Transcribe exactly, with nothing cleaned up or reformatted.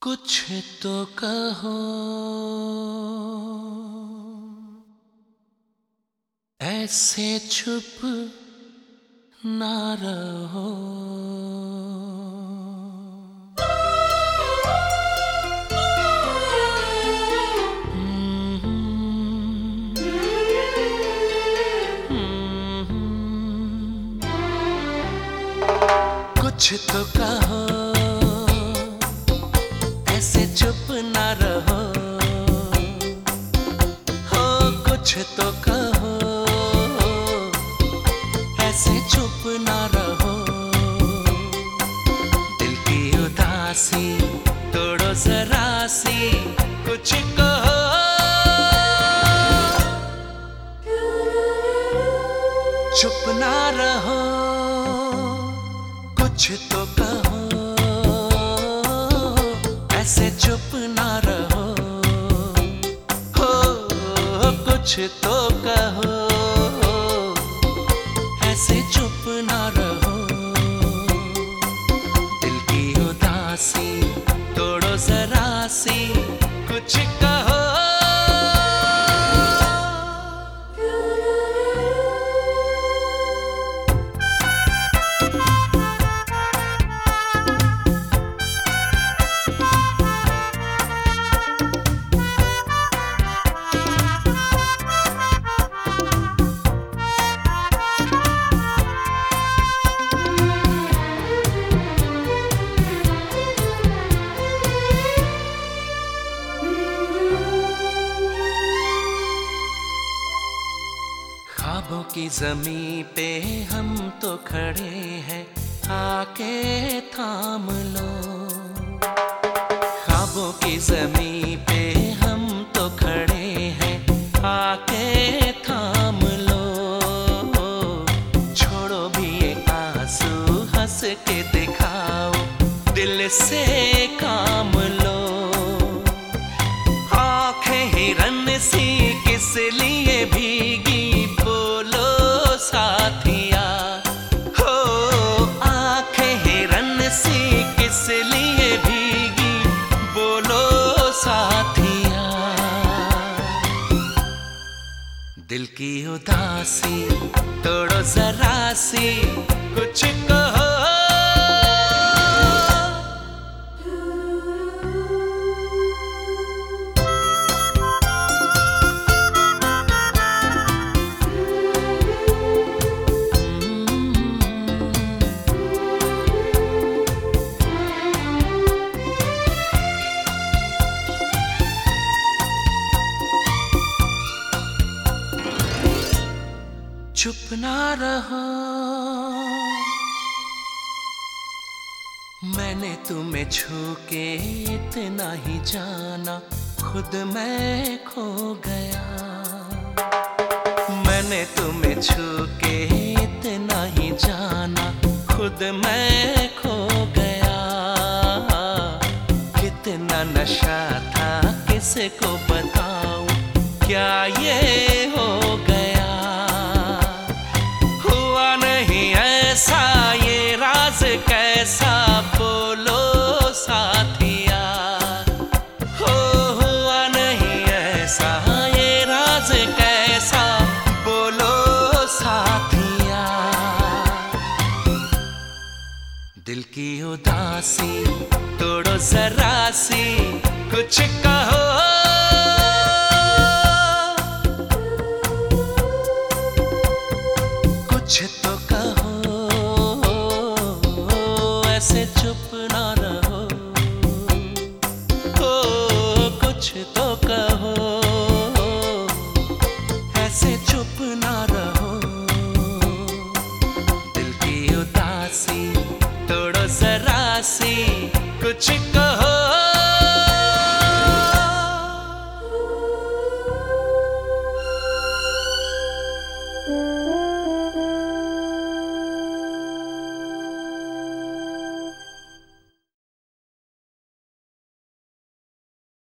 कुछ तो कहो, ऐसे चुप ना रहो। कुछ तो कहो, ऐसे चुप ना रहो। हो कुछ तो कहो, ऐसे चुप ना रहो। दिल की उदासी तोड़ो जरा सी, कुछ कहो। चुप ना रहो, कुछ तो कहो, ऐसे चुप ना रहो। हो कुछ तो कहो, ऐसे चुप ना रहो। दिल की उदासी तोड़ो जरा सी, कुछ कहो। ख्वाबों की ज़मीं पे हम तो खड़े हैं, आके थाम लो। ख्वाबों की ज़मीं पे हम तो खड़े हैं, आके थाम लो। छोड़ो भी ये आंसू, हंस के दिखाओ, दिल से काम लो। आंखें हिरन सी किस लिए भीगी, साथिया। हो आंखें हिरन सी किस लिए भीगी, बोलो साथिया। दिल की उदासी तोड़ो जरा सी, कुछ कहो। चुप ना रहो, मैंने तुम्हें छू के इतना ही जाना, खुद मैं खो गया। मैंने तुम्हें छू के इतना ही जाना, खुद मैं खो गया। कितना नशा था किसको बताऊं, क्या ये हो गया। ऐसा ये राज कैसा, बोलो साथिया। हो हुआ नहीं ऐसा ये राज कैसा, बोलो साथिया। दिल की उदासी तोड़ो जरा सी, कुछ कहो। कुछ तो कहो, ऐसे चुप ना रहो। हो कुछ तो कहो, ऐसे चुप ना रहो। दिल की उदासी तोड़ो जरा सी, कुछ